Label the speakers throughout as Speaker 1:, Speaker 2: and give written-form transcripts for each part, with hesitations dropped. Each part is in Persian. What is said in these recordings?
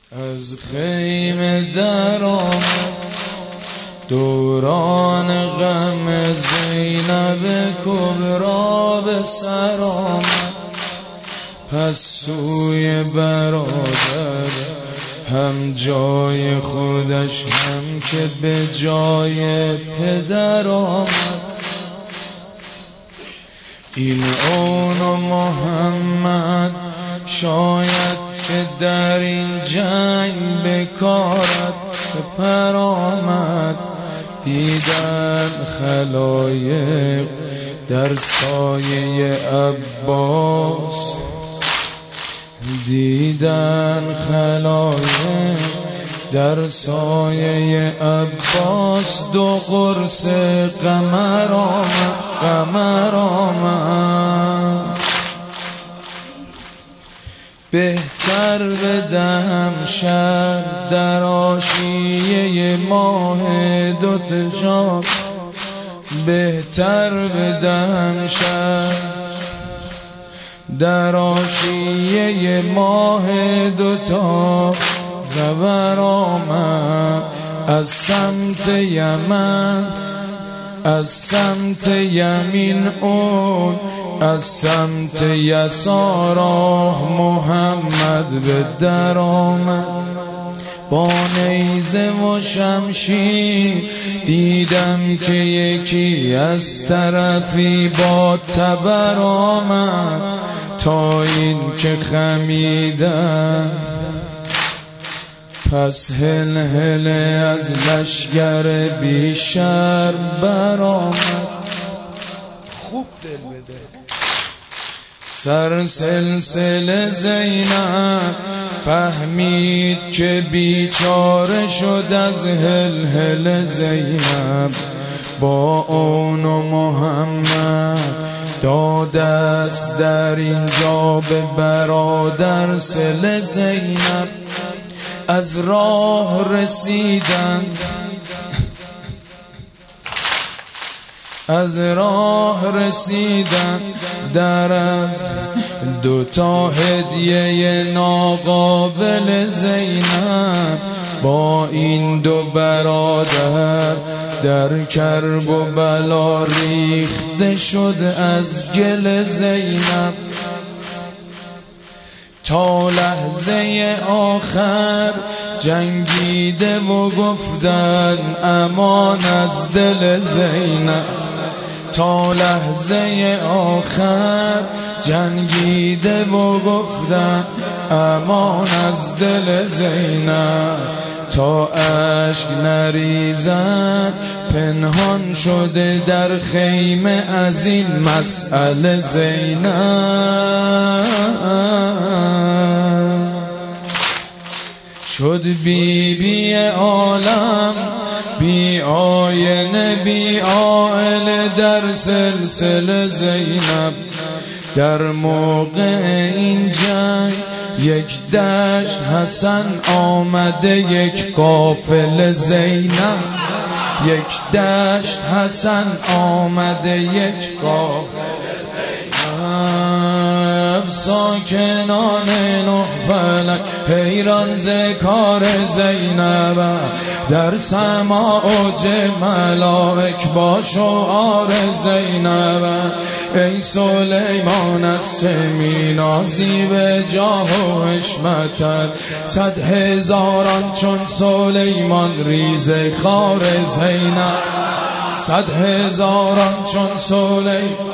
Speaker 1: از خیمه در آمد دوران غم زینب کبرا به سر آمد. پس سوی برادر هم جای خودش هم که به جای پدر آمد. این اون و محمد شاید که در این جنگ بکارت پر آمد. دیدن خلایق در سایه عباس، دیدن خلایق در سایه عباس. دو قرص قمر آمد، قمر آمد. بهتر بدهم شب در آشیه ماه دوتا، بهتر بدهم شب در آشیه ماه دوتا. خبر آمد از سمت یمن، از سمت یمین اون، از سمت یسار محمد به در آمد. با نیزه و شمشیر دیدم که یکی از طرفی با تبر آمد. تا این که خمیدن پس هل هل از لشگر بیشر برآمد.
Speaker 2: خوب دل بده.
Speaker 1: سر سلسله زینب فهمید که بیچاره شد از هل هل زینب. با اون و محمد داد است در اینجا به برادر سل زینب. از راه رسیدن، از راه رسیدن در از دوتا هدیه ناقابل زینب. با این دو برادر در کرب و بلا ریخته شد از گل زینب. تا لحظه آخر جنگیده و گفتن امان از دل زینب. تا لحظه آخر جنگیده و گفتن امان از دل زینب. تا اشک نریزن پنهان شده در خیمه از این مسئله زینب. شد بی عالم بی آینه بی عائله در سلسله زینب. در موقع این جنگ یک دشت حسن آمده یک قافله زینب. یک دشت حسن آمده یک قافله زینب. ساکنان نه فلک حیران ز کار زینب. در سما اوج ملائک با شعار زینب. ای سلیمان از چه می نازی به جاه و حشمتت. 100,000 چون سلیمان ریز خار زینب. 100,000 چون سلیمان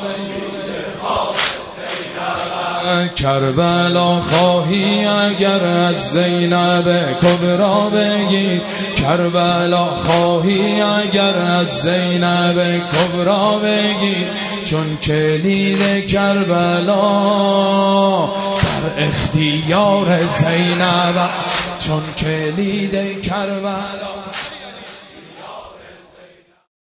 Speaker 1: کربلا خواهی اگر از زینب کبرا بگی. کربلا خواهی اگر از زینب کبرا بگی. چون کلید کربلا در اختیار زینب. چون کلید کربلا